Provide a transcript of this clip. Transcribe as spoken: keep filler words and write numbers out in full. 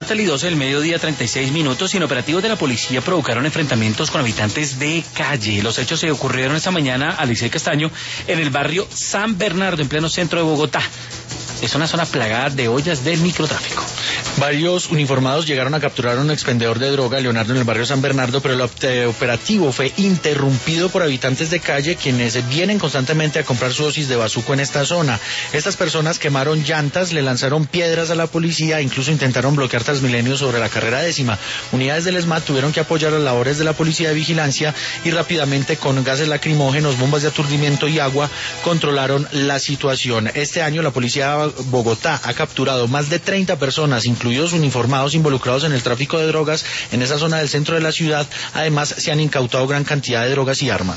Naftali, doce del mediodía, treinta y seis minutos. Sin operativos de la policía provocaron enfrentamientos con habitantes de calle. Los hechos se ocurrieron esta mañana a Licey Castaño en el barrio San Bernardo, en pleno centro de Bogotá. Es una zona plagada de ollas del microtráfico. Varios uniformados llegaron a capturar a un expendedor de droga, Leonardo, en el barrio San Bernardo, pero el operativo fue interrumpido por habitantes de calle, quienes vienen constantemente a comprar su dosis de bazuco en esta zona. Estas personas quemaron llantas, le lanzaron piedras a la policía, incluso intentaron bloquear Transmilenio sobre la carrera décima. Unidades del ESMAD tuvieron que apoyar las labores de la policía de vigilancia y rápidamente, con gases lacrimógenos, bombas de aturdimiento y agua, controlaron la situación. Este año la policía de Bogotá ha capturado más de treinta personas, incluidos uniformados involucrados en el tráfico de drogas en esa zona del centro de la ciudad. Además, se han incautado gran cantidad de drogas y armas.